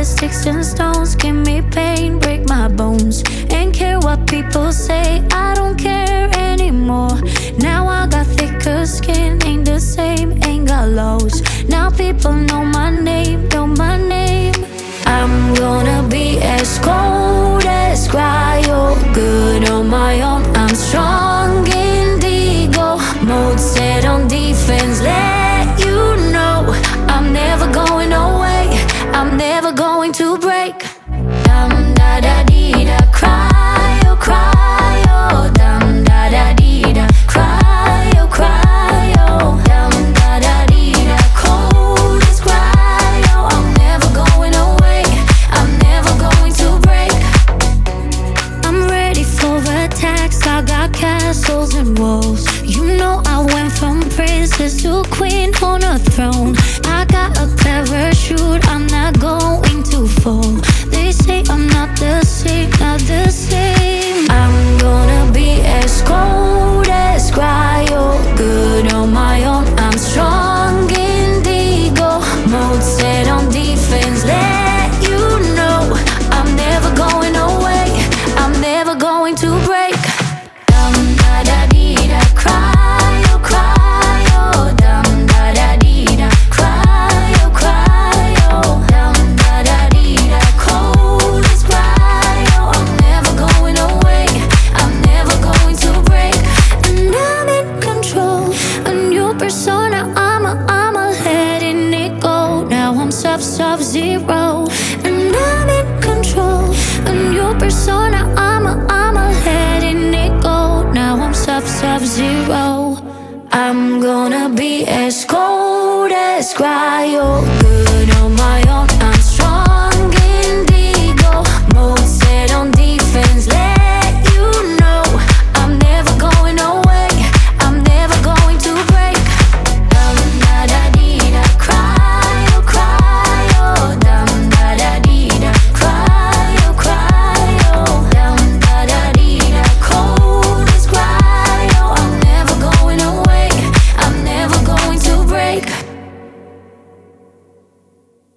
as sticks and stones. Give me pain, break my bones. Ain't care what people say, I don't care anymore. Now I got thicker skin, ain't the same, ain't got lows. Now people know my name, know my name. I'm gonna be as cold as cryo, good on my own. I'm strong indigo mode, set on defense. Let you know I'm never going away, I'm never going to break. Dum da da dee da, cryo, cryo. Dum da da dee da, cryo, cryo. Dum da da dee da, cold as cryo. I'm never going away, I'm never going to break. I'm ready for attacks, I got castles and walls. You know I went from princess to queen on a throne. I got a parachute, I'm not going to fall. They say I'm not the same, not the same. I'm gonna be as cold as cryo, good on my own. I'm strong indigo mode, set on defense. Let you know I'm never going away, I'm never going to break. Dum da da dee da, cryo, cryo. Dum da da dee da, cryo, cryo. Dum da da dee da, cold as cryo. I'm never going away, I'm never going to break. And I'm in control, a new persona. I'm letting it go. Now I'm sub-zero, and I'm in control, a new persona. I'm letting it go. Now I'm sub-zero. I'm gonna be as cold as cryo,